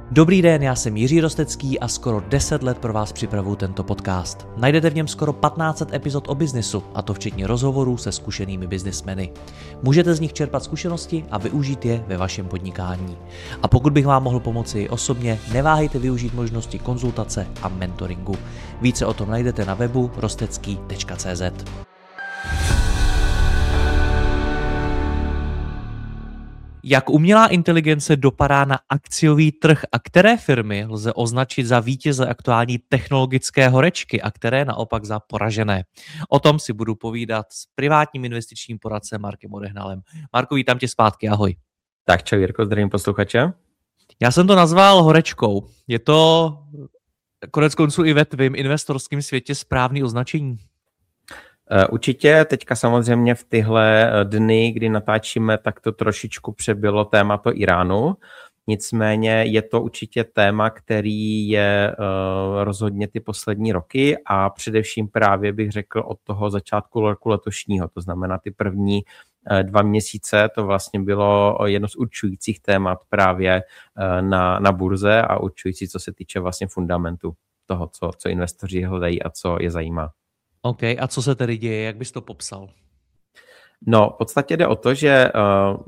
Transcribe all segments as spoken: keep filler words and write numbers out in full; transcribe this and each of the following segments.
Dobrý den, já jsem Jiří Rostecký a skoro deset let pro vás připravuju tento podcast. Najdete v něm skoro patnáct set epizod o biznesu, a to včetně rozhovorů se zkušenými biznismeny. Můžete z nich čerpat zkušenosti a využít je ve vašem podnikání. A pokud bych vám mohl pomoci i osobně, neváhejte využít možnosti konzultace a mentoringu. Více o tom najdete na webu rostecký tečka cé zet. Jak umělá inteligence dopadá na akciový trh a které firmy lze označit za vítěze aktuální technologické horečky a které naopak za poražené? O tom si budu povídat s privátním investičním poradcem Markem Odehnalem. Marko, vítám tě zpátky, ahoj. Tak čau Jirko, zdravím posluchače. Já jsem to nazval horečkou. Je to konec konců i ve tvým investorském světě správný označení? Určitě, teďka samozřejmě v tyhle dny, kdy natáčíme, tak to trošičku přebylo téma Iránu. Nicméně je to určitě téma, který je uh, rozhodně ty poslední roky a především právě bych řekl od toho začátku roku letošního, to znamená ty první uh, dva měsíce, to vlastně bylo jedno z určujících témat právě uh, na, na burze a určující, co se týče vlastně fundamentu toho, co, co investoři hledají a co je zajímá. OK, a co se tedy děje, jak bys to popsal? No, v podstatě jde o to, že uh,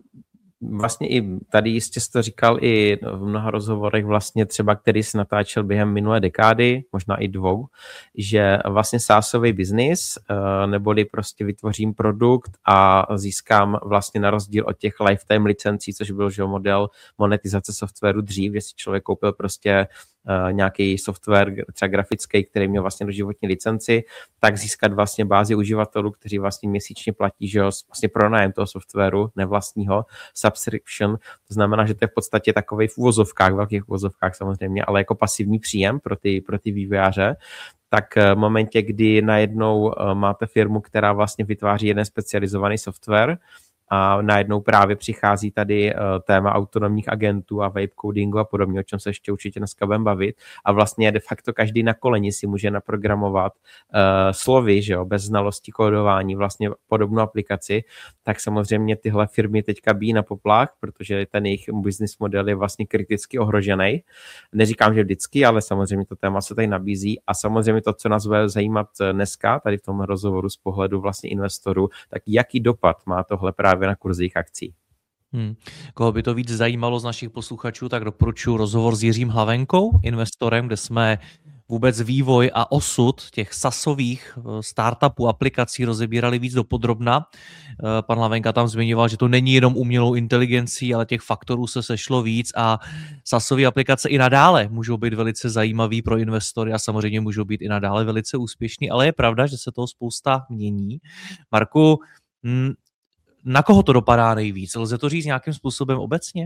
vlastně i tady jistě jsi to říkal i v mnoha rozhovorech vlastně třeba, který jsi natáčel během minulé dekády, možná i dvou, že vlastně SaaSový biznis, uh, neboli prostě vytvořím produkt a získám vlastně na rozdíl od těch lifetime licencí, což byl že model monetizace softwaru dřív, že si člověk koupil prostě Uh, nějaký software, třeba grafický, který měl vlastně doživotní licenci, tak získat vlastně bázi uživatelů, kteří vlastně měsíčně platí, že jo, vlastně pronájem toho softwaru, nevlastního, subscription, to znamená, že to je v podstatě takovej v uvozovkách, velkých uvozovkách samozřejmě, ale jako pasivní příjem pro ty, pro ty vývojáře. Tak v momentě, kdy najednou máte firmu, která vlastně vytváří jeden specializovaný software, a najednou právě přichází tady uh, téma autonomních agentů a web codingu a podobně, o čem se ještě určitě dneska budeme bavit. A vlastně de facto každý na koleni si může naprogramovat uh, slovy, že jo, bez znalosti kódování, vlastně podobnou aplikaci. Tak samozřejmě tyhle firmy teďka bíjí na poplach, protože ten jejich business model je vlastně kriticky ohrožený. Neříkám, že vždycky, ale samozřejmě to téma se tady nabízí. A samozřejmě to, co nás bude zajímat dneska, tady v tom rozhovoru z pohledu vlastně investorů, tak jaký dopad má tohle právě na kurzích akcí. Hmm. Koho by to víc zajímalo z našich posluchačů, tak doporučuji rozhovor s Jiřím Hlavenkou, investorem, kde jsme vůbec vývoj a osud těch SaaSových startupů, aplikací rozebírali víc dopodrobna. Pan Hlavenka tam zmiňoval, že to není jenom umělou inteligencí, ale těch faktorů se sešlo víc a SaaSové aplikace i nadále můžou být velice zajímavý pro investory a samozřejmě můžou být i nadále velice úspěšný, ale je pravda, že se toho spousta mění. Marku, hm, na koho to dopadá nejvíc? Lze to říct nějakým způsobem obecně?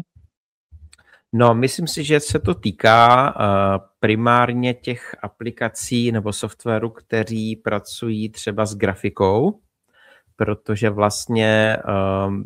No, myslím si, že se to týká uh, primárně těch aplikací nebo softwaru, kteří pracují třeba s grafikou, protože vlastně um,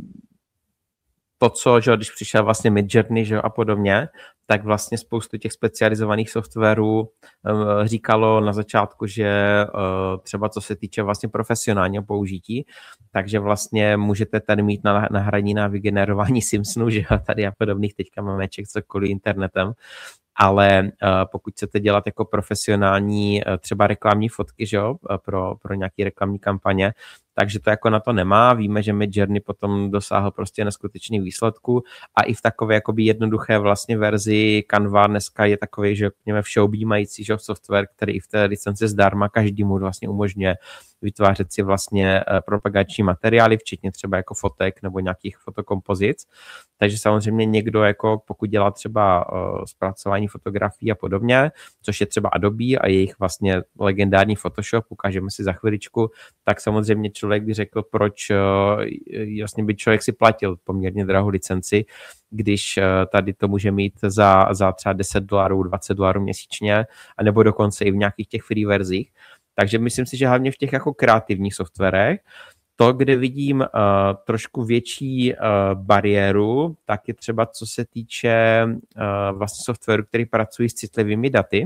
to, co, že když přišel vlastně Midjourney, že a podobně, tak vlastně spoustu těch specializovaných softwarů um, říkalo na začátku, že uh, třeba co se týče vlastně profesionálního použití, takže vlastně můžete tady mít na, na hraní na vygenerování Simsonů, že tady a podobných, teďka máme ček cokoliv internetem, ale uh, pokud chcete dělat jako profesionální uh, třeba reklamní fotky, že jo, pro, pro nějaké reklamní kampaně, takže to jako na to nemá. Víme, že Midjourney potom dosáhl prostě neskutečných výsledků a i v takové jakoby jednoduché vlastně verzi Canva dneska je takový, že měme všeobjímající že software, který i v té licenci zdarma každému vlastně umožňuje vytvářet si vlastně propagační materiály, včetně třeba jako fotek nebo nějakých fotokompozic. Takže samozřejmě někdo, jako pokud dělá třeba uh, zpracování fotografií a podobně, což je třeba Adobe a jejich vlastně legendární Photoshop, ukážeme si za chviličku, tak samozřejmě člověk by řekl, proč uh, jasně by člověk si platil poměrně drahou licenci, když uh, tady to může mít za, za třeba deset dolarů, dvacet dolarů měsíčně, anebo dokonce i v nějakých těch free verzích. Takže myslím si, že hlavně v těch jako kreativních softwarech, to, kde vidím uh, trošku větší uh, bariéru, tak je třeba co se týče uh, vlastně softwaru, který pracují s citlivými daty.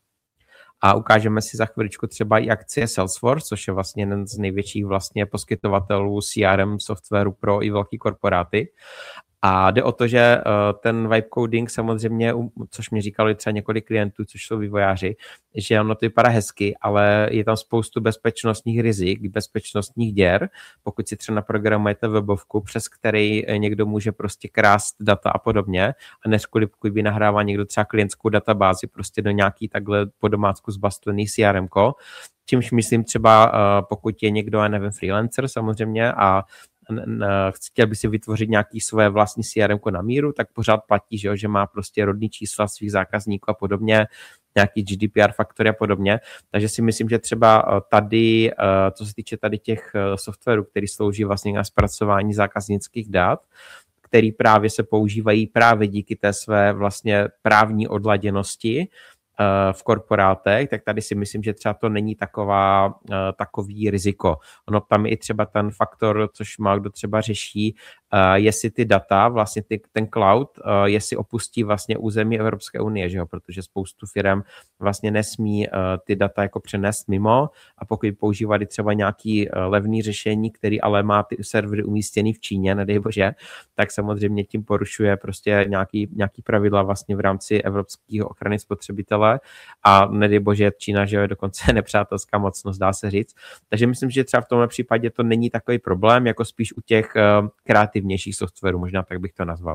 A ukážeme si za chviličku třeba i akcie Salesforce, což je vlastně jeden z největších vlastně poskytovatelů C R M softwaru pro i velký korporáty. A jde o to, že ten vibe coding samozřejmě, což mi říkali třeba několik klientů, což jsou vývojáři, že ono to vypadá hezky, ale je tam spoustu bezpečnostních rizik, bezpečnostních děr, pokud si třeba naprogramujete webovku, přes který někdo může prostě krást data a podobně, a než pokud by nahrával někdo třeba klientskou databázi prostě do nějaký takhle po domácku zbastlený C R M ko, čímž myslím třeba, pokud je někdo, já nevím, freelancer samozřejmě a chtěl by si vytvořit nějaký své vlastní C R M ko na míru, tak pořád platí, že, jo, že má prostě rodný čísla svých zákazníků a podobně, nějaký G D P R faktory a podobně. Takže si myslím, že třeba tady, co se týče tady těch softwarů, který slouží vlastně na zpracování zákaznických dat, který právě se používají právě díky té své vlastně právní odladěnosti v korporátech, tak tady si myslím, že třeba to není taková, takový riziko. Ono tam je i třeba ten faktor, což má kdo třeba řeší, jestli ty data, vlastně ty, ten cloud, jestli opustí vlastně území Evropské unie, že jo? Protože spoustu firm vlastně nesmí ty data jako přenést mimo, a pokud používali třeba nějaký levný řešení, který ale má ty servery umístěný v Číně, nedej bože, tak samozřejmě tím porušuje prostě nějaký, nějaký pravidla vlastně v rámci evropského ochrany spotřebitele, a nedej bože Čína, že je dokonce nepřátelská mocnost, dá se říct. Takže myslím, že třeba v tomhle případě to není takový problém, jako spíš u těch kreativnějších softwarů, možná tak bych to nazval.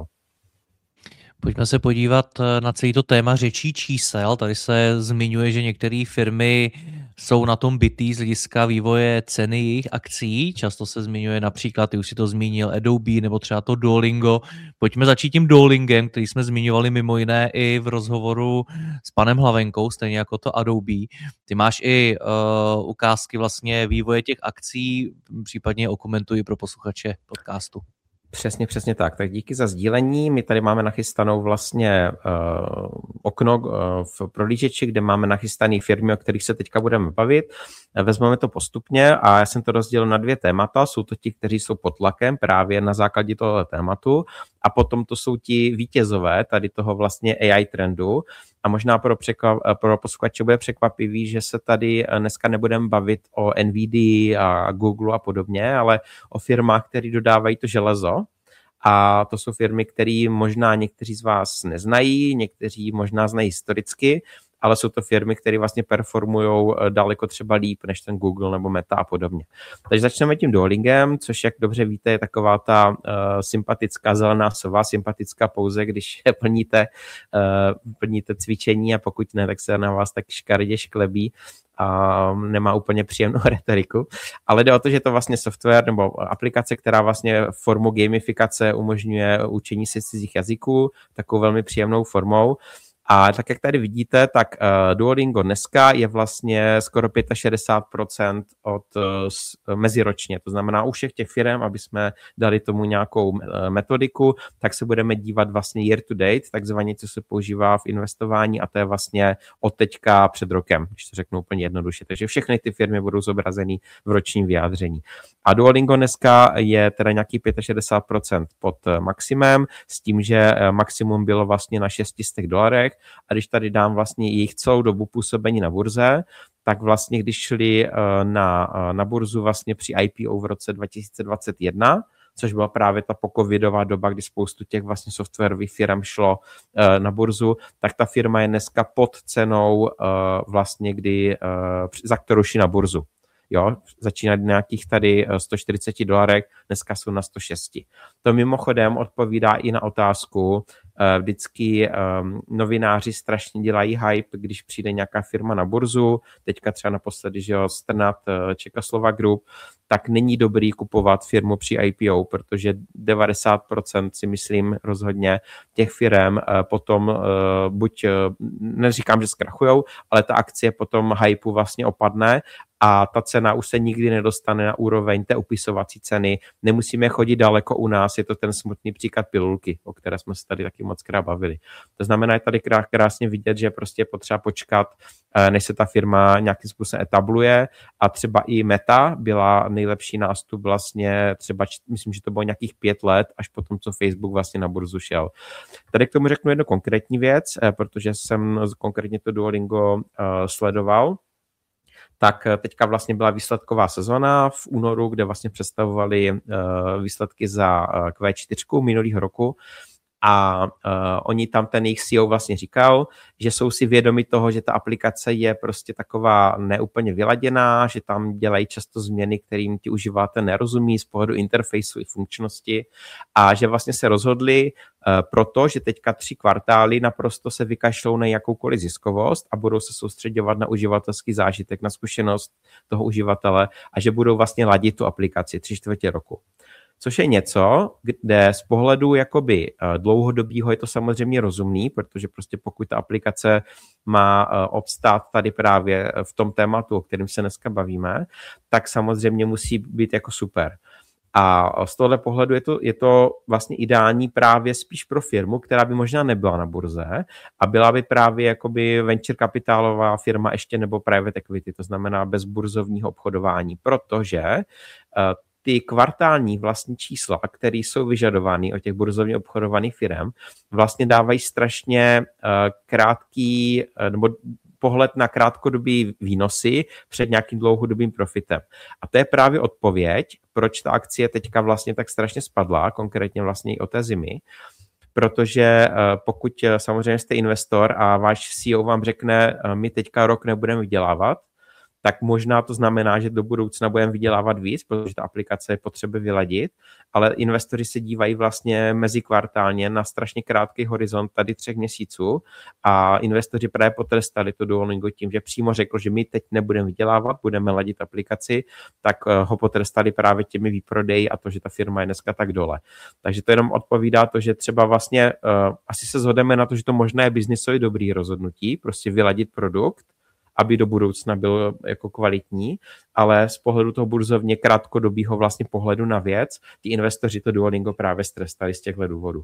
Pojďme se podívat na celý to téma řečí čísel. Tady se zmiňuje, že některé firmy jsou na tom bitý z hlediska vývoje ceny jejich akcí. Často se zmiňuje například, ty už si to zmínil, Adobe nebo třeba to Duolingo. Pojďme začít tím Duolingem, který jsme zmiňovali mimo jiné i v rozhovoru s panem Hlavenkou, stejně jako to Adobe. Ty máš i uh, ukázky vlastně vývoje těch akcí, případně okomentuji pro posluchače podcastu. Přesně, přesně tak. Tak díky za sdílení. My tady máme nachystanou vlastně uh, okno uh, v prohlížeči, kde máme nachystané firmy, o kterých se teďka budeme bavit. Vezmeme to postupně a já jsem to rozdělil na dvě témata. Jsou to ti, kteří jsou pod tlakem právě na základě tohoto tématu, a potom to jsou ti vítězové tady toho vlastně A I trendu. A možná pro, překvap, pro posluchače bude překvapivý, že se tady dneska nebudeme bavit o N V D a Google a podobně, ale o firmách, které dodávají to železo. A to jsou firmy, které možná někteří z vás neznají, někteří možná znají historicky, ale jsou to firmy, které vlastně performují daleko třeba líp než ten Google nebo Meta a podobně. Takže začneme tím Duolingem, což, jak dobře víte, je taková ta uh, sympatická zelená sova, sympatická pouze, když plníte, uh, plníte cvičení, a pokud ne, tak se na vás tak škaredě šklebí a nemá úplně příjemnou retoriku. Ale jde o to, že to vlastně software nebo aplikace, která vlastně formou gamifikace umožňuje učení se cizích jazyků takovou velmi příjemnou formou. A tak, jak tady vidíte, tak uh, Duolingo dneska je vlastně skoro šedesát pět procent od uh, meziročně. To znamená u všech těch firm, aby jsme dali tomu nějakou uh, metodiku, tak se budeme dívat vlastně year to date, takzvaně, co se používá v investování, a to je vlastně od teďka před rokem, když to řeknu úplně jednoduše. Takže všechny ty firmy budou zobrazeny v ročním vyjádření. A Duolingo dneska je teda nějaký šedesát pět procent pod maximem, s tím, že maximum bylo vlastně na šest set dolarech. A když tady dám vlastně jejich celou dobu působení na burze, tak vlastně když šli na, na burzu vlastně při I P O v roce dva tisíce dvacet jedna, což byla právě ta pocovidová doba, kdy spoustu těch vlastně softwarových firm šlo na burzu, tak ta firma je dneska pod cenou vlastně, kdy, za kterou šli na burzu. Jo, začínají nějakých tady sto čtyřicet dolarek, dneska jsou na sto šest. To mimochodem odpovídá i na otázku, vždycky um, novináři strašně dělají hype, když přijde nějaká firma na burzu, teďka třeba naposledy, že jo, Strnad, Čekoslova Group, tak není dobrý kupovat firmu při I P O, protože devadesát procent si myslím rozhodně těch firm uh, potom uh, buď, uh, neříkám, že zkrachujou, ale ta akcie potom hypeu vlastně opadne a ta cena už se nikdy nedostane na úroveň té upisovací ceny. Nemusíme chodit daleko u nás, je to ten smutný příklad pilulky, o které jsme se tady taky moc krát bavili. To znamená, je tady krásně vidět, že prostě je potřeba počkat, než se ta firma nějakým způsobem etabluje, a třeba i Meta byla nejlepší nástup vlastně třeba, myslím, že to bylo nějakých pět let, až potom, co Facebook vlastně na burzu šel. Tady k tomu řeknu jednu konkrétní věc, protože jsem konkrétně to Duolingo uh, sledoval. tak teďka vlastně byla výsledková sezona v únoru, kde vlastně představovali uh, výsledky za uh, Q čtyři minulého roku. A uh, oni tam, ten jejich C E O vlastně říkal, že jsou si vědomi toho, že ta aplikace je prostě taková neúplně vyladěná, že tam dělají často změny, kterým ti uživatel nerozumí z pohledu interfejsu i funkčnosti a že vlastně se rozhodli uh, proto, že teďka tři kvartály naprosto se vykašlou na jakoukoliv ziskovost a budou se soustředovat na uživatelský zážitek, na zkušenost toho uživatele a že budou vlastně ladit tu aplikaci tři čtvrtě roku. Což je něco, kde z pohledu jakoby dlouhodobýho je to samozřejmě rozumný, protože prostě pokud ta aplikace má obstát tady právě v tom tématu, o kterém se dneska bavíme, tak samozřejmě musí být jako super. A z tohohle pohledu je to, je to vlastně ideální právě spíš pro firmu, která by možná nebyla na burze a byla by právě jakoby venture kapitálová firma ještě nebo private equity, to znamená bez burzovního obchodování, protože ty kvartální vlastní čísla, které jsou vyžadovány od těch burzovně obchodovaných firm, vlastně dávají strašně krátký nebo pohled na krátkodobý výnosy před nějakým dlouhodobým profitem. A to je právě odpověď, proč ta akcie teďka vlastně tak strašně spadla, konkrétně vlastně i o té zimy, protože pokud samozřejmě jste investor a váš C E O vám řekne, my teďka rok nebudeme vydělávat, tak možná to znamená, že do budoucna budeme vydělávat víc, protože ta aplikace je potřeba vyladit, ale investoři se dívají vlastně mezikvartálně na strašně krátký horizont tady třech měsíců a investoři právě potrestali to Duolingo tím, že přímo řekl, že my teď nebudeme vydělávat, budeme ladit aplikaci, tak ho potrestali právě těmi výprodeji a to, že ta firma je dneska tak dole. Takže to jenom odpovídá to, že třeba vlastně uh, asi se shodeme na to, že to možná je biznisově dobrý rozhodnutí, prostě vyladit produkt, aby do budoucna byl jako kvalitní, ale z pohledu toho burzovně krátkodobého vlastně pohledu na věc, ty investoři to Duolingo právě strestali z těchto důvodů.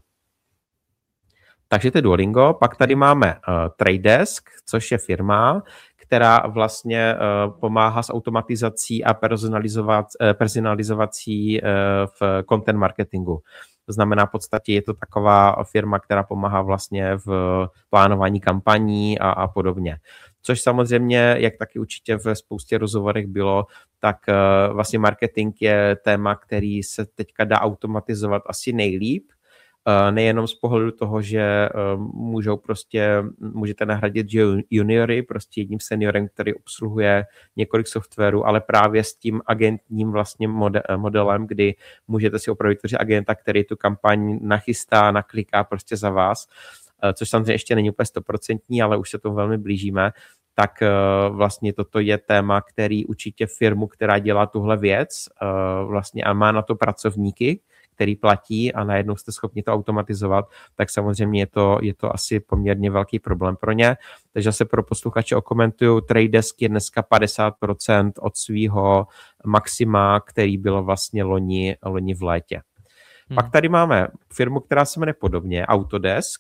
Takže to je Duolingo, pak tady máme uh, Trade Desk, což je firma, která vlastně uh, pomáhá s automatizací a personalizovat, uh, personalizací uh, v content marketingu. To znamená, v podstatě je to taková firma, která pomáhá vlastně v plánování kampaní a, a podobně. Což samozřejmě, jak taky určitě ve spoustě rozhovorech bylo, tak uh, vlastně marketing je téma, který se teďka dá automatizovat asi nejlíp. Uh, nejenom z pohledu toho, že uh, můžou prostě, můžete nahradit juniory prostě jedním seniorem, který obsluhuje několik softwarů, ale právě s tím agentním vlastně modelem, kdy můžete si opravit agenta, který tu kampaň nachystá, nakliká prostě za vás, uh, což samozřejmě ještě není úplně stoprocentní, ale už se tomu velmi blížíme, tak uh, vlastně toto je téma, který určitě firmu, která dělá tuhle věc uh, vlastně a má na to pracovníky, který platí a najednou jste schopni to automatizovat, tak samozřejmě je to, je to asi poměrně velký problém pro ně. Takže se pro posluchače okomentuju, Trade Desk je dneska padesát procent od svého maxima, který bylo vlastně loni, loni v létě. Hmm. Pak tady máme firmu, která se jmenuje podobně, Autodesk.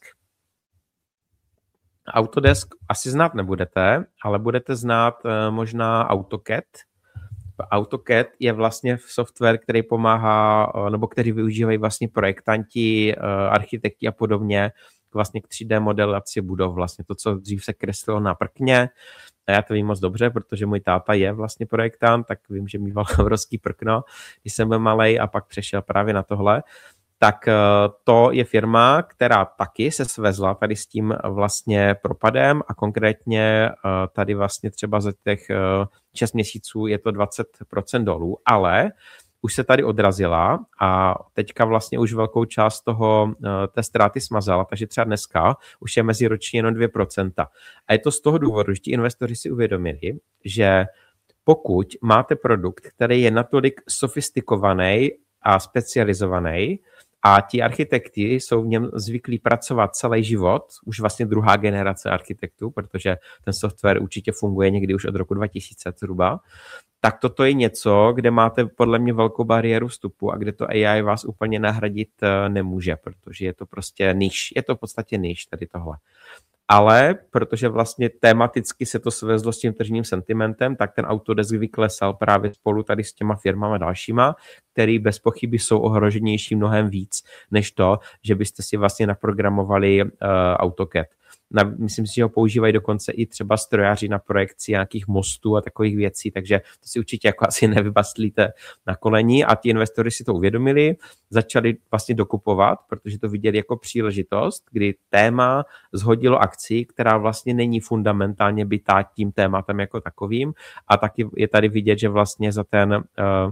Autodesk asi znát nebudete, ale budete znát možná AutoCAD. AutoCAD je vlastně software, který pomáhá, nebo který využívají vlastně projektanti, architekti a podobně, vlastně k tři dé modelaci budov, vlastně to, co dřív se kreslilo na prkně. A já to vím moc dobře, protože můj táta je vlastně projektant, tak vím, že mýval obrovský prkno, když jsem byl malej a pak přešel právě na tohle. Tak to je firma, která taky se svezla tady s tím vlastně propadem a konkrétně tady vlastně třeba za těch šest měsíců je to dvacet procent dolů, ale už se tady odrazila a teďka vlastně už velkou část toho, té ztráty smazala, takže třeba dneska už je meziročně jenom dvě procenta. A je to z toho důvodu, že ti investoři si uvědomili, že pokud máte produkt, který je natolik sofistikovaný a specializovaný, a ti architekti jsou v něm zvyklí pracovat celý život, už vlastně druhá generace architektů, protože ten software určitě funguje někdy už od roku dva tisíce zhruba, tak toto je něco, kde máte podle mě velkou bariéru vstupu a kde to A I vás úplně nahradit nemůže, protože je to prostě niž, je to v podstatě niž tady tohle. Ale protože vlastně tematicky se to svezlo s tím tržním sentimentem, tak ten Autodesk vyklesal právě spolu tady s těma firmama dalšíma, který bez pochyby jsou ohroženější mnohem víc, než to, že byste si vlastně naprogramovali uh, AutoCAD. Na, myslím si, že ho používají dokonce i třeba strojaři na projekci nějakých mostů a takových věcí, takže to si určitě jako asi nevybastlíte na koleni a ti investoři si to uvědomili, začali vlastně dokupovat, protože to viděli jako příležitost, kdy téma zhodilo akci, která vlastně není fundamentálně bytá tím tématem jako takovým a taky je tady vidět, že vlastně za ten, uh,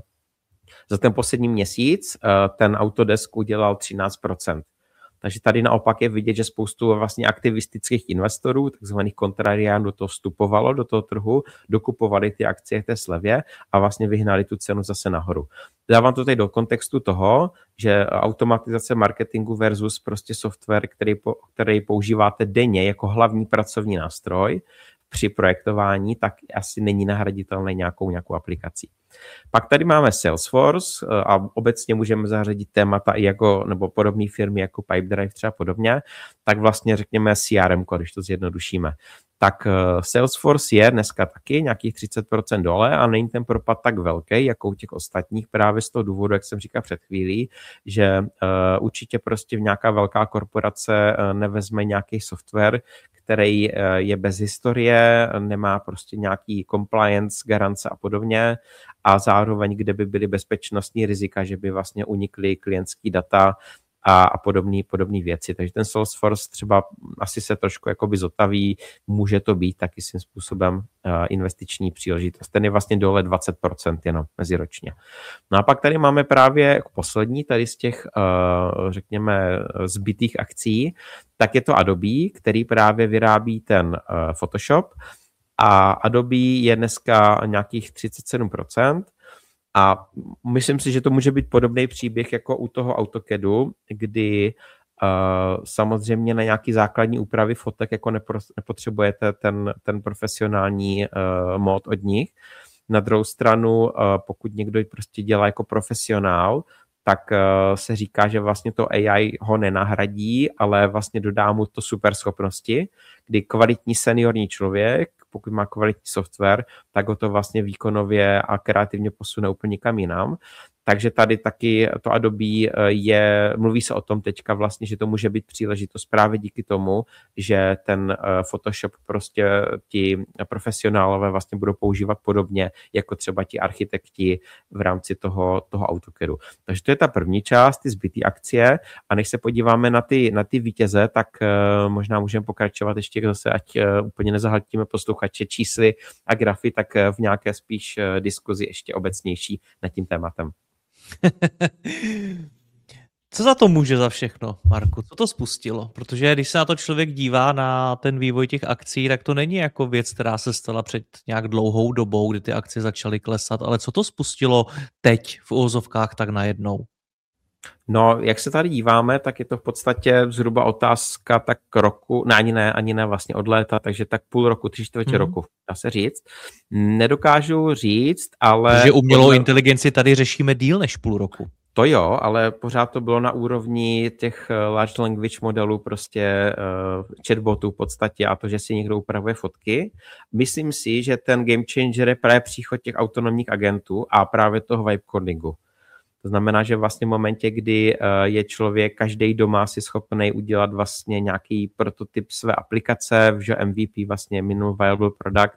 za ten poslední měsíc uh, ten Autodesk udělal třináct procent. Takže tady naopak je vidět, že spoustu vlastně aktivistických investorů, takzvaných kontrariánů, do toho vstupovalo, do toho trhu, dokupovali ty akcie v té slevě a vlastně vyhnali tu cenu zase nahoru. Dávám to tady do kontextu toho, že automatizace marketingu versus prostě software, který, který používáte denně jako hlavní pracovní nástroj při projektování, tak asi není nahraditelný nějakou, nějakou aplikací. Pak tady máme Salesforce a obecně můžeme zařadit témata i jako, nebo podobné firmy jako Pipedrive třeba podobně, tak vlastně řekněme C R M, když to zjednodušíme. Tak Salesforce je dneska taky nějakých třicet procent dole a není ten propad tak velký, jako u těch ostatních právě z toho důvodu, jak jsem říkal před chvílí, že uh, určitě prostě v nějaká velká korporace uh, nevezme nějaký software, který uh, je bez historie, nemá prostě nějaký compliance, garance a podobně a zároveň, kde by byly bezpečnostní rizika, že by vlastně unikly klientský data a, a podobné podobné věci. Takže ten Salesforce třeba asi se trošku jakoby zotaví, může to být taky svým způsobem uh, investiční příležitost. Ten je vlastně dole dvacet procent jenom meziročně. No a pak tady máme právě jako poslední tady z těch, uh, řekněme, zbytých akcí, tak je to Adobe, který právě vyrábí ten uh, Photoshop a Adobe je dneska nějakých třicet sedm procent. A myslím si, že to může být podobný příběh jako u toho AutoCADu, kdy uh, samozřejmě na nějaký základní úpravy fotek jako nepro- nepotřebujete ten, ten profesionální uh, mod od nich. Na druhou stranu, uh, pokud někdo prostě dělá jako profesionál, tak uh, se říká, že vlastně to A I ho nenahradí, ale vlastně dodá mu to super schopnosti, kdy kvalitní seniorní člověk, pokud má kvalitní software, tak ho to vlastně výkonově a kreativně posune úplně kam jinam. Takže tady taky to Adobe je, mluví se o tom teďka vlastně, že to může být příležitost právě díky tomu, že ten Photoshop prostě ti profesionálové vlastně budou používat podobně, jako třeba ti architekti v rámci toho, toho AutoCADu. Takže to je ta první část, ty zbytý akcie a než se podíváme na ty, na ty vítěze, tak uh, možná můžeme pokračovat ještě zase, ať uh, úplně nezahltíme posluchače čísly a grafy, tak uh, v nějaké spíš uh, diskuzi ještě obecnější nad tím tématem. Co za to může za všechno, Marku? Co to spustilo? Protože když se na to člověk dívá na ten vývoj těch akcí, tak to není jako věc, která se stala před nějak dlouhou dobou, kdy ty akcie začaly klesat, ale co to spustilo teď v uvozovkách tak najednou? No, jak se tady díváme, tak je to v podstatě zhruba otázka tak roku, ne, ani ne, ani ne vlastně od léta, takže tak půl roku, tři čtvrtě mm. roku, dá se říct. Nedokážu říct, ale... Takže umělou podle... inteligenci tady řešíme díl než půl roku. To jo, ale pořád to bylo na úrovni těch large language modelů, prostě uh, chatbotů v podstatě a to, že si někdo upravuje fotky. Myslím si, že ten game changer je právě příchod těch autonomních agentů a právě toho vibe codingu. To znamená, že vlastně v momentě, kdy je člověk každý doma si schopný udělat vlastně nějaký prototyp své aplikace, že M V P vlastně minimum viable product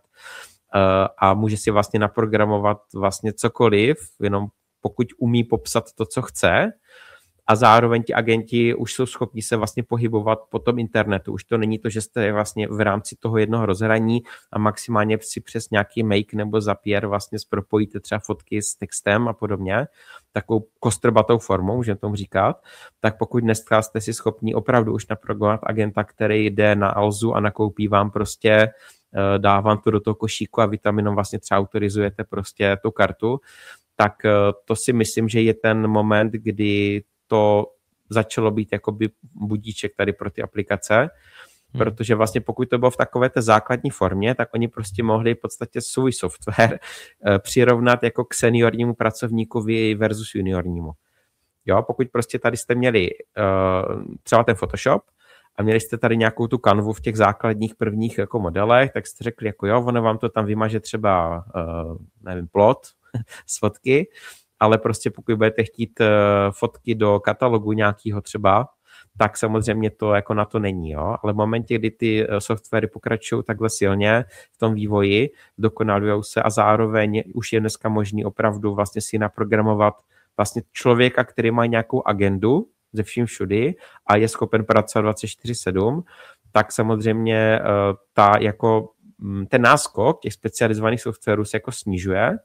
a může si vlastně naprogramovat vlastně cokoliv, jenom pokud umí popsat to, co chce, a zároveň ti agenti už jsou schopni se vlastně pohybovat po tom internetu. Už to není to, že jste vlastně v rámci toho jednoho rozhraní a maximálně si přes nějaký Make nebo Zapier vlastně propojíte třeba fotky s textem a podobně, takovou kostrbatou formou, můžeme tomu říkat, tak pokud dneska jste si schopni opravdu už naprogramovat agenta, který jde na Alzu a nakoupí vám prostě, dá vám to do toho košíku a vy tam jenom vlastně třeba autorizujete prostě tu kartu, tak to si myslím, že je ten moment, kdy to začalo být jakoby budíček tady pro ty aplikace, hmm. protože vlastně pokud to bylo v takové té základní formě, tak oni prostě mohli v podstatě svůj software přirovnat jako k seniornímu pracovníkovi versus juniornímu. Jo, pokud prostě tady jste měli uh, třeba ten Photoshop a měli jste tady nějakou tu kanvu v těch základních prvních jako modelech, tak jste řekli jako jo, ono vám to tam vymaže třeba, uh, nevím, plot z fotky, ale prostě pokud budete chtít uh, fotky do katalogu nějakého třeba, tak samozřejmě to jako na to není. Jo? Ale v momentě, kdy ty softwary pokračují takhle silně v tom vývoji, dokonalují se a zároveň už je dneska možný opravdu vlastně si naprogramovat vlastně člověka, který má nějakou agendu ze vším všudy a je schopen pracovat dvacet čtyři sedm, tak samozřejmě ta jako ten náskok těch specializovaných softwarů se jako snižuje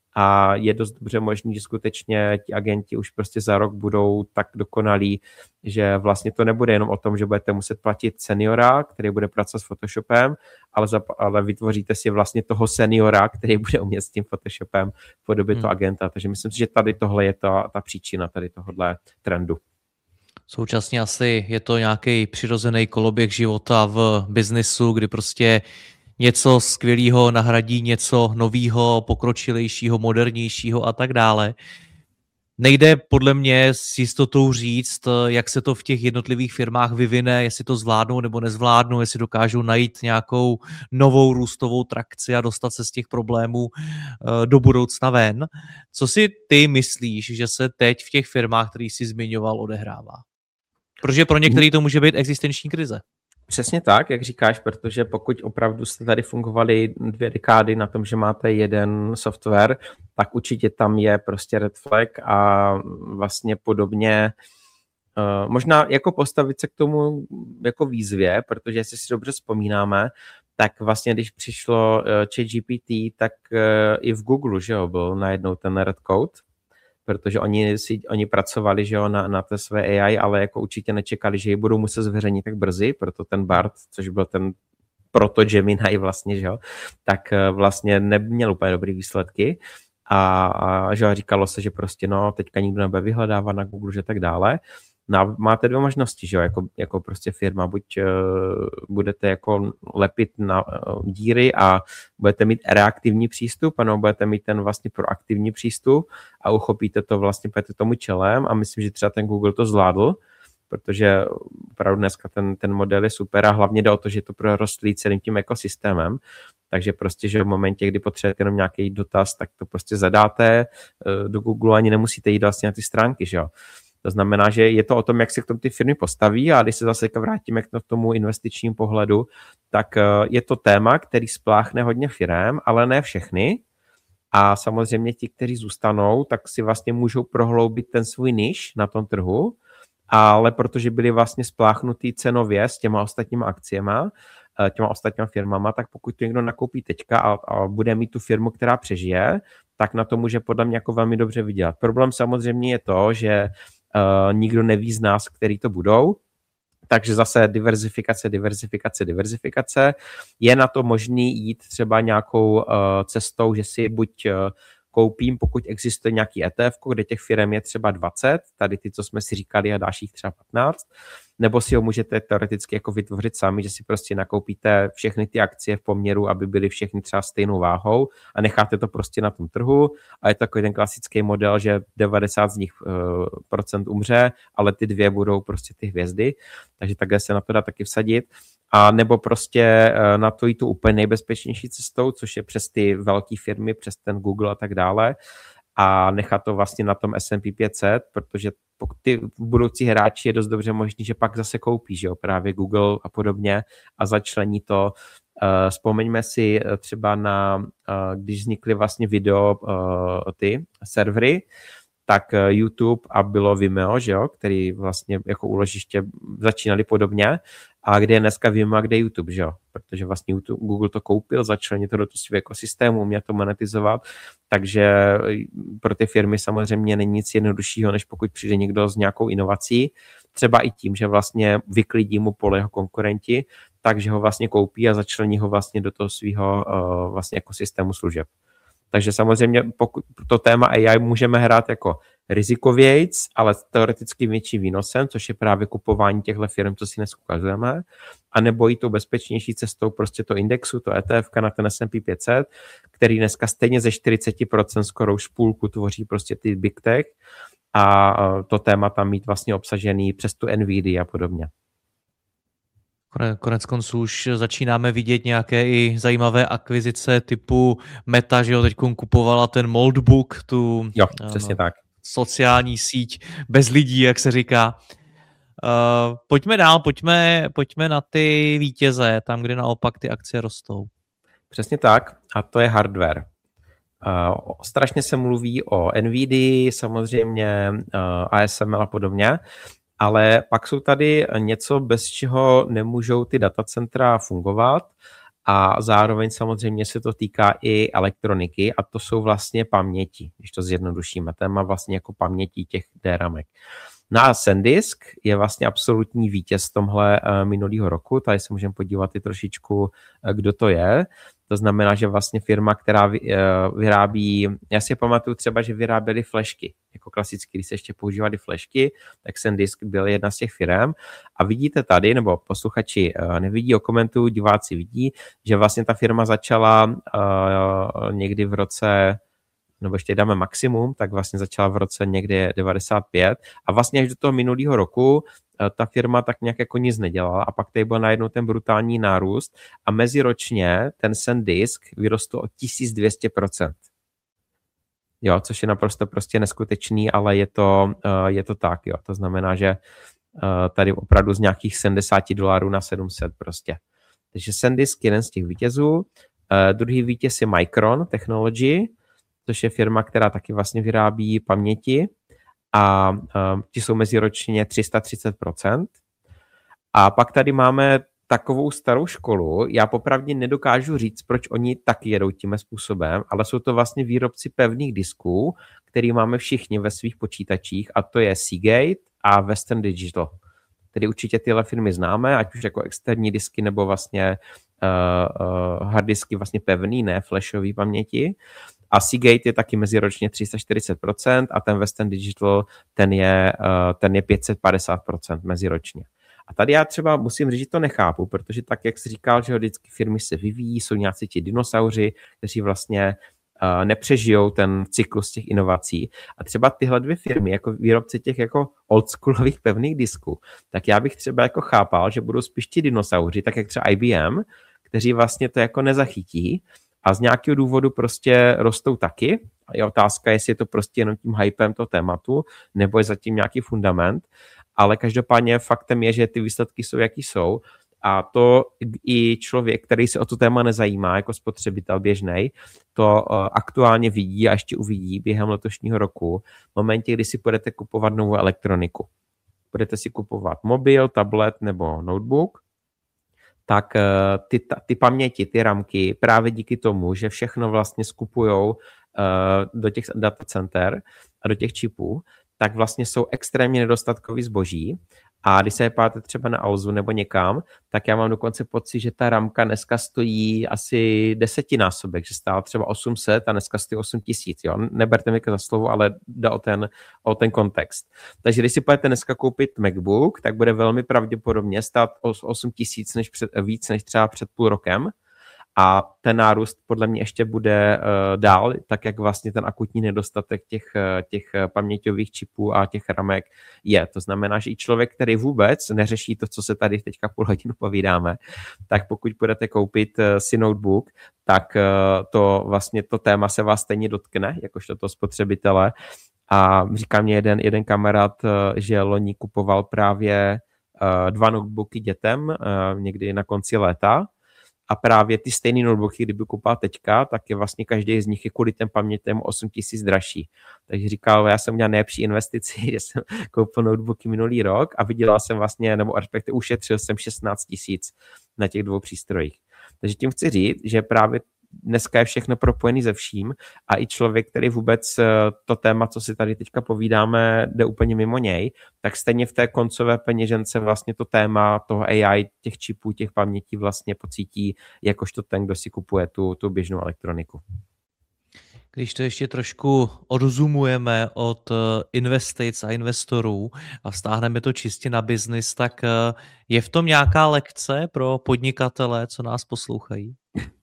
a je dost dobře možný, že skutečně ti agenti už prostě za rok budou tak dokonalí, že vlastně to nebude jenom o tom, že budete muset platit seniora, který bude pracovat s Photoshopem, ale, za, ale vytvoříte si vlastně toho seniora, který bude umět s tím Photoshopem v podobě hmm. toho agenta. Takže myslím si, že tady tohle je ta, ta příčina tady tohohle trendu. Současně asi je to nějaký přirozený koloběh života v biznisu, kdy prostě něco skvělého nahradí něco nového, pokročilejšího, modernějšího a tak dále. Nejde podle mě s jistotou říct, jak se to v těch jednotlivých firmách vyvine, jestli to zvládnou nebo nezvládnou, jestli dokážou najít nějakou novou růstovou trakci a dostat se z těch problémů do budoucna ven. Co si ty myslíš, že se teď v těch firmách, který jsi zmiňoval, odehrává? Protože pro některý to může být existenční krize. Přesně tak, jak říkáš, protože pokud opravdu jste tady fungovali dvě dekády na tom, že máte jeden software, tak určitě tam je prostě red flag a vlastně podobně uh, možná jako postavit se k tomu jako výzvě, protože jestli si dobře vzpomínáme, tak vlastně když přišlo uh, ChatGPT, tak uh, i v Google, že jo, byl najednou ten red code, protože oni, si, oni pracovali, že jo, na, na té své A I, ale jako určitě nečekali, že ji budou muset zveřejnit tak brzy, proto ten Bard, což byl ten proto Gemini vlastně, že jo, tak vlastně neměl úplně dobrý výsledky a, a že jo, říkalo se, že prostě no, teďka nikdo nebude vyhledávat na Google, že tak dále. No, máte dvě možnosti, že jo, jako, jako prostě firma, buď uh, budete jako lepit na uh, díry a budete mít reaktivní přístup, anebo budete mít ten vlastně proaktivní přístup a uchopíte to vlastně, půjdete tomu čelem a myslím, že třeba ten Google to zvládl, protože opravdu dneska ten, ten model je super a hlavně jde o to, že je to prorostlý celým tím ekosystémem, takže prostě, že v momentě, kdy potřebujete jenom nějaký dotaz, tak to prostě zadáte uh, do Google, ani nemusíte jít vlastně na ty stránky, že jo. To znamená, že je to o tom, jak se k tomu ty firmy postaví a když se zase vrátíme k tomu investičnímu pohledu, tak je to téma, který spláchne hodně firem, ale ne všechny. A samozřejmě ti, kteří zůstanou, tak si vlastně můžou prohloubit ten svůj niš na tom trhu, ale protože byli vlastně spláchnutý cenově s těma ostatníma akciema, těma ostatníma firmama, tak pokud to někdo nakoupí teďka a, a bude mít tu firmu, která přežije, tak na to může podle mě jako velmi dobře vydělat. Problém samozřejmě je to, že Uh, nikdo neví z nás, který to budou, takže zase diverzifikace, diverzifikace, diverzifikace. Je na to možný jít třeba nějakou uh, cestou, že si buď uh, koupím, pokud existuje nějaký E T F, kde těch firm je třeba dvacet, tady ty, co jsme si říkali, a dalších třeba patnáct, nebo si ho můžete teoreticky jako vytvořit sami, že si prostě nakoupíte všechny ty akcie v poměru, aby byly všechny třeba stejnou váhou a necháte to prostě na tom trhu a je to takový ten klasický model, že devadesát z nich uh, procent umře, ale ty dvě budou prostě ty hvězdy, takže takhle se na to dá taky vsadit. A nebo prostě uh, na to jít tu úplně nejbezpečnější cestou, což je přes ty velké firmy, přes ten Google a tak dále a nechat to vlastně na tom S and P pět set, protože pokud ty budoucí hráči je dost dobře možný, že pak zase koupí, že jo, právě Google a podobně a začlení to. Uh, vzpomeňme si třeba na, uh, když vznikly vlastně video uh, ty servery, tak YouTube a bylo Vimeo, že jo, který vlastně jako úložiště začínali podobně a kde je dneska Vimeo a kde je YouTube, že jo, protože vlastně YouTube, Google to koupil, začlenil to do toho svého ekosystému, uměl to monetizovat, takže pro ty firmy samozřejmě není nic jednoduššího, než pokud přijde někdo s nějakou inovací, třeba i tím, že vlastně vyklidí mu pole jeho konkurenti, takže ho vlastně koupí a začlení ho vlastně do toho svého uh, vlastně ekosystému služeb. Takže samozřejmě pokud to téma A I můžeme hrát jako rizikovějc, ale teoreticky větším výnosem, což je právě kupování těchto firm, co si dnes ukazujeme, a nebo i tou bezpečnější cestou prostě to indexu, to E T F na ten S and P pět set, který dneska stejně ze čtyřicet procent skoro už půlku tvoří prostě ty big tech a to téma tam mít vlastně obsažený přes tu Nvidia a podobně. Konec konců už začínáme vidět nějaké i zajímavé akvizice typu Meta, že jo, teď kupovala ten Moldbook, tu jo, přesně ano, tak. sociální síť bez lidí, jak se říká. Uh, pojďme dál, pojďme, pojďme na ty vítěze, tam, kde naopak ty akcie rostou. Přesně tak, a to je hardware. Uh, strašně se mluví o NVIDii, samozřejmě uh, A S M L a podobně, ale pak jsou tady něco, bez čeho nemůžou ty datacentra fungovat a zároveň samozřejmě se to týká i elektroniky a to jsou vlastně paměti, když to zjednodušíme, téma vlastně jako paměti těch DRAMek. No a SanDisk je vlastně absolutní vítěz tomhle uh, minulého roku, tady se můžeme podívat i trošičku, uh, kdo to je. To znamená, že vlastně firma, která vy, uh, vyrábí, já si pamatuju třeba, že vyráběli flešky, jako klasicky, když se ještě používaly flešky, tak SanDisk byl jedna z těch firm. A vidíte tady, nebo posluchači uh, nevidí, o komentu, diváci vidí, že vlastně ta firma začala uh, někdy v roce, nebo ještě dáme maximum, tak vlastně začala v roce někdy devadesát pět a vlastně až do toho minulého roku ta firma tak nějak jako nic nedělala a pak tady byl najednou ten brutální nárůst a meziročně ten SanDisk vyrostl o tisíc dvě stě procent. Jo, což je naprosto prostě neskutečný, ale je to, je to tak, jo. To znamená, že tady opravdu z nějakých sedmdesát dolarů na sedm set prostě. Takže SanDisk je jeden z těch vítězů. Druhý vítěz je Micron Technology, což je firma, která taky vlastně vyrábí paměti a um, ti jsou meziročně tři sta třicet procent. A pak tady máme takovou starou školu, já popravdě nedokážu říct, proč oni taky jedou tím způsobem, ale jsou to vlastně výrobci pevných disků, který máme všichni ve svých počítačích a to je Seagate a Western Digital. Tedy určitě tyhle firmy známe, ať už jako externí disky nebo vlastně uh, uh, hard disky vlastně pevný, ne flashové paměti. A Seagate je taky meziročně tři sta čtyřicet procent a ten Western Digital, ten je, uh, ten je pět set padesát procent meziročně. A tady já třeba musím říct, že to nechápu, protože tak, jak jsi říkal, že vždycky firmy se vyvíjí, jsou nějací ti dinosauři, kteří vlastně uh, nepřežijou ten cyklus těch inovací. A třeba tyhle dvě firmy, jako výrobci těch jako oldschoolových pevných disků, tak já bych třeba jako chápal, že budou spíš ti dinosauři, tak jak třeba I B M, kteří vlastně to jako nezachytí, a z nějakého důvodu prostě rostou taky. A je otázka, jestli je to prostě jenom tím hypem toho tématu, nebo je zatím nějaký fundament. Ale každopádně faktem je, že ty výsledky jsou, jaký jsou. A to i člověk, který se o to téma nezajímá, jako spotřebitel běžnej, to aktuálně vidí a ještě uvidí během letošního roku, v momentě, kdy si budete kupovat novou elektroniku. Budete si kupovat mobil, tablet nebo notebook, tak ty, ty paměti, ty ramky, právě díky tomu, že všechno vlastně skupujou uh, do těch datacenter a do těch čipů, tak vlastně jsou extrémně nedostatkový zboží. A když se je páte třeba na Alzu nebo někam, tak já mám dokonce pocit, že ta ramka dneska stojí asi desetinásobek, že stála třeba osm set a dneska stojí osm tisíc. Jo? Neberte mi za slovo, ale jde o ten, o ten kontext. Takže když si půjdete dneska koupit MacBook, tak bude velmi pravděpodobně stát osm tisíc než před, víc než třeba před půl rokem. A ten nárůst podle mě ještě bude uh, dál, tak jak vlastně ten akutní nedostatek těch, těch paměťových čipů a těch ramek je. To znamená, že i člověk, který vůbec neřeší to, co se tady teďka půl hodinu povídáme, tak pokud budete koupit uh, si notebook, tak uh, to vlastně to téma se vás stejně dotkne, jakožto to spotřebitele. A říká mě jeden, jeden kamarád, uh, že loni kupoval právě uh, dva notebooky dětem uh, někdy na konci léta. A právě ty stejné notebooky, kdyby koupil teďka, tak je vlastně každý z nich je kvůli těm pamětem osm tisíc dražší. Takže říkal, já jsem měl nejlepší investici, že jsem koupil notebooky minulý rok a vydělal jsem vlastně, nebo respektive ušetřil jsem šestnáct tisíc na těch dvou přístrojích. Takže tím chci říct, že právě dneska je všechno propojený se vším a i člověk, který vůbec to téma, co si tady teďka povídáme, jde úplně mimo něj, tak stejně v té koncové peněžence vlastně to téma toho A I, těch čipů, těch pamětí vlastně pocítí jakožto ten, kdo si kupuje tu, tu běžnou elektroniku. Když to ještě trošku odzumujeme od investic a investorů a vztáhneme to čistě na biznis, tak je v tom nějaká lekce pro podnikatele, co nás poslouchají?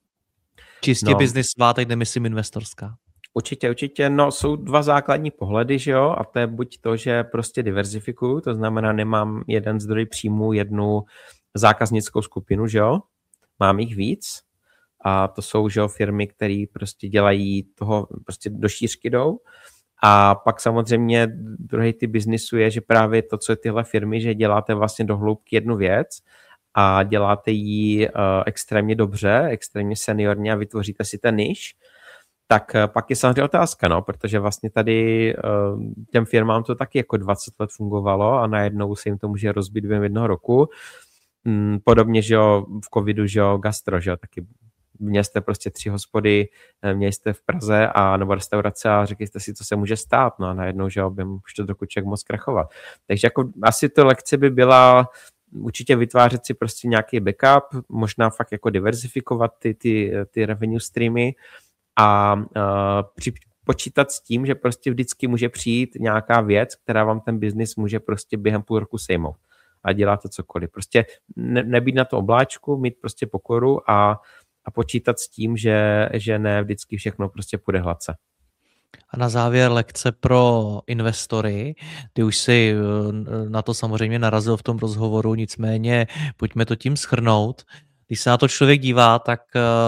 Čistě no. Biznisová, teď nemyslím investorská. Určitě, určitě. No, jsou dva základní pohledy, že jo, a to je buď to, že prostě diverzifikuju, to znamená, nemám jeden zdroj příjmu, jednu zákaznickou skupinu, že jo, mám jich víc a to jsou, že jo, firmy, které prostě dělají toho, prostě do šířky jdou A pak samozřejmě druhý typ biznisu je, že právě to, co je tyhle firmy, že děláte vlastně do hloubky jednu věc a děláte ji uh, extrémně dobře, extrémně seniorně a vytvoříte si ten niž, tak uh, pak je samozřejmě otázka, no, protože vlastně tady uh, těm firmám to taky jako dvacet let fungovalo a najednou se jim to může rozbít během jednoho roku. Mm, podobně, že jo, v covidu, že jo, gastro, že jo, taky měli jste prostě tři hospody, měli jste v Praze a nebo restaurace a řekli jste si, co se může stát, no a najednou, že jo, by už to trochu člověk moc krachovat. Takže jako asi to lekce by byla určitě vytvářet si prostě nějaký backup, možná fakt jako diverzifikovat ty, ty, ty revenue streamy a uh, při, počítat s tím, že prostě vždycky může přijít nějaká věc, která vám ten biznis může prostě během půl roku sejmout a děláte cokoliv. Prostě ne, nebýt na to obláčku, mít prostě pokoru a, a počítat s tím, že, že ne vždycky všechno prostě půjde hladce. A na závěr lekce pro investory. Ty už si na to samozřejmě narazil v tom rozhovoru, nicméně pojďme to tím shrnout. Když se na to člověk dívá, tak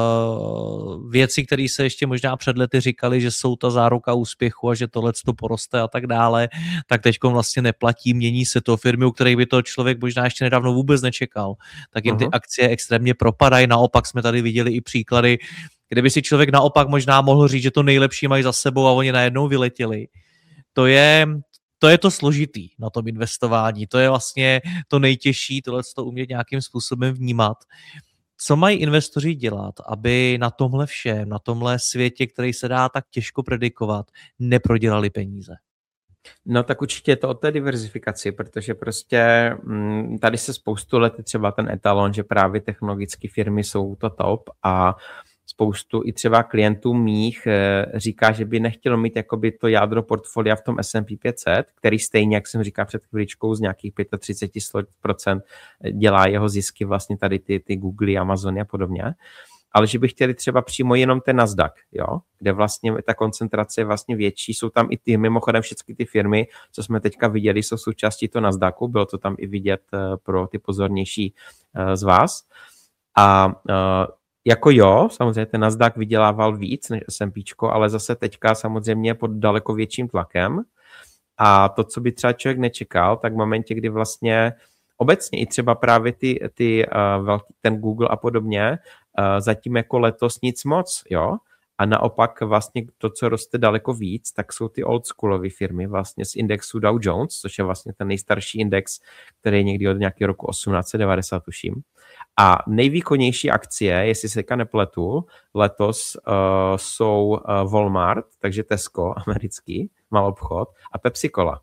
věci, které se ještě možná před lety říkali, že jsou ta záruka úspěchu a že tohle to poroste a tak dále, tak teďko vlastně neplatí, mění se to. Firmy, u kterých by to člověk možná ještě nedávno vůbec nečekal, tak jim ty uh-huh. akcie extrémně propadají. Naopak jsme tady viděli i příklady, kdyby si člověk naopak možná mohl říct, že to nejlepší mají za sebou a oni najednou vyletěli. To je, to je to složitý na tom investování. To je vlastně to nejtěžší, tohle to umět nějakým způsobem vnímat. Co mají investoři dělat, aby na tomhle všem, na tomhle světě, který se dá tak těžko predikovat, neprodělali peníze? No tak určitě je to o té diverzifikaci, protože prostě m, tady se spoustu let třeba ten etalon, že právě technologické firmy jsou to top a spoustu i třeba klientů mých říká, že by nechtělo mít jakoby to jádro portfolia v tom S and P pět set, který stejně, jak jsem říkal před chvíličkou, z nějakých třicet pět procent dělá jeho zisky vlastně tady ty, ty Google, Amazony a podobně. Ale že by chtěli třeba přímo jenom ten Nasdaq, jo? Kde vlastně ta koncentrace je vlastně větší. Jsou tam i ty, mimochodem všechny ty firmy, co jsme teďka viděli, jsou součástí toho Nasdaqu, bylo to tam i vidět pro ty pozornější z vás. A jako jo, samozřejmě ten Nasdaq vydělával víc než S and P, ale zase teďka samozřejmě pod daleko větším tlakem. A to, co by třeba člověk nečekal, tak v momentě, kdy vlastně obecně i třeba právě ty, ty uh, velký, ten Google a podobně, uh, zatím jako letos nic moc, jo. A naopak vlastně to, co roste daleko víc, tak jsou ty old schoolové firmy vlastně z indexu Dow Jones, což je vlastně ten nejstarší index, který je někdy od nějakého roku osmnáct set devadesát, tuším. A nejvýkonnější akcie, jestli se teďka nepletu, letos uh, jsou uh, Walmart, takže Tesco, americký, malobchod, a Pepsi-Cola.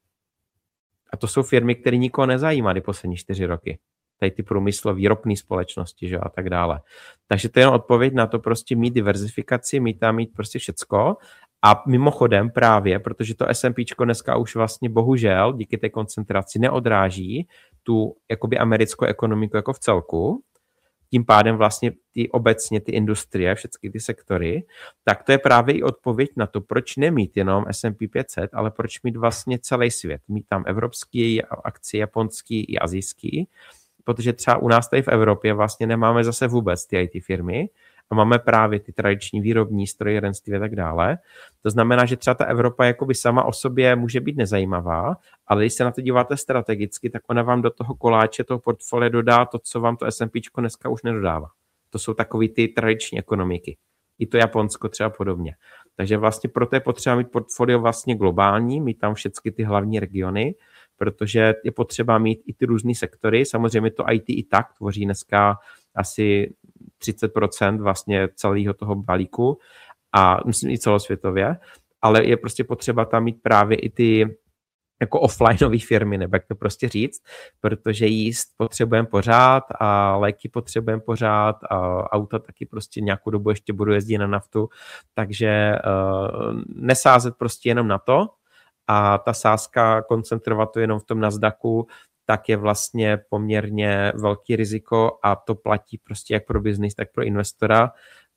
A to jsou firmy, které nikoho nezajímaly poslední čtyři roky. Tady ty průmyslové výrobní společnosti, že a tak dále. Takže to je jen odpověď na to prostě mít diverzifikaci, mít tam mít prostě všecko. A mimochodem právě, protože to S and P dneska už vlastně bohužel díky té koncentraci neodráží tu jakoby americkou ekonomiku jako v celku, tím pádem vlastně ty obecně ty industrie, všechny ty sektory, tak to je právě i odpověď na to, proč nemít jenom S and P pět set, ale proč mít vlastně celý svět. Mít tam evropský akcie, japonský i asijský, protože třeba u nás tady v Evropě vlastně nemáme zase vůbec ty I T firmy a máme právě ty tradiční výrobní strojírenství a tak dále. To znamená, že třeba ta Evropa jakoby sama o sobě může být nezajímavá, ale když se na to díváte strategicky, tak ona vám do toho koláče, toho portfolia dodá to, co vám to S and P dneska už nedodává. To jsou takový ty tradiční ekonomiky. I to Japonsko třeba podobně. Takže vlastně proto je potřeba mít portfolio vlastně globální, mít tam všechny ty hlavní regiony, protože je potřeba mít i ty různý sektory. Samozřejmě to I T i tak tvoří dneska asi třicet procent vlastně celého toho balíku a myslím i celosvětově, ale je prostě potřeba tam mít právě i ty jako offlineové firmy, nebo jak to prostě říct, protože jíst potřebujeme pořád a léky potřebujeme pořád a auta taky prostě nějakou dobu ještě budu jezdit na naftu, takže uh, nesázet prostě jenom na to a ta sázka koncentrovat to jenom v tom Nasdaqu, tak je vlastně poměrně velký riziko a to platí prostě jak pro biznis, tak pro investora.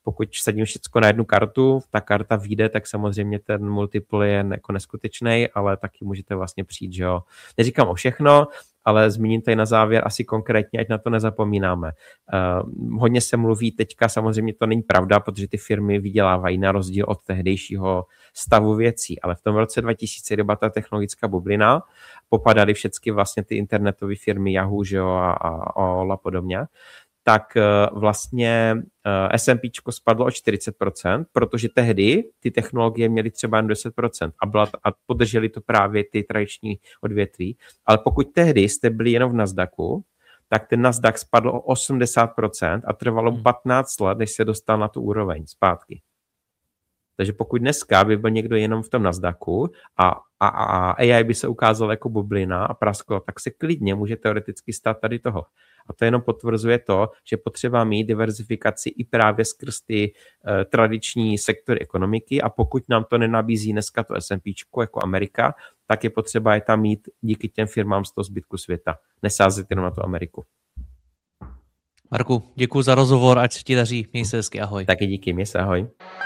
pokud sadím všechno na jednu kartu, ta karta vyjde, tak samozřejmě ten multiple je jako neskutečný, ale taky můžete vlastně přijít, že jo. Neříkám o všechno, ale zmíním tady na závěr asi konkrétně, ať na to nezapomínáme. Uh, hodně se mluví teďka, samozřejmě to není pravda, protože ty firmy vydělávají na rozdíl od tehdejšího stavu věcí, ale v tom roce dva tisíce, kdy byla ta technologická bublina, popadaly všechny vlastně ty internetové firmy Yahoo, že jo, a, a, a podobně, tak uh, vlastně uh, S and P spadlo o čtyřicet procent, protože tehdy ty technologie měly třeba jen deset procent a, byla, a podrželi to právě ty tradiční odvětví. Ale pokud tehdy jste byli jenom v Nasdaqu, tak ten Nasdaq spadl o osmdesát procent a trvalo hmm. patnáct let, než se dostal na tu úroveň zpátky. Takže pokud dneska by byl někdo jenom v tom Nasdaqu a, a, a A I by se ukázal jako bublina a prasklo, tak se klidně může teoreticky stát tady toho. A to jenom potvrzuje to, že potřeba mít diverzifikaci i právě skrz ty uh, tradiční sektory ekonomiky a pokud nám to nenabízí dneska to S and P jako Amerika, tak je potřeba je tam mít díky těm firmám z toho zbytku světa. Nesázet jenom na tu Ameriku. Marku, děkuji za rozhovor, ať se ti daří, měj se hezky, ahoj. Taky díky, měj se, ahoj.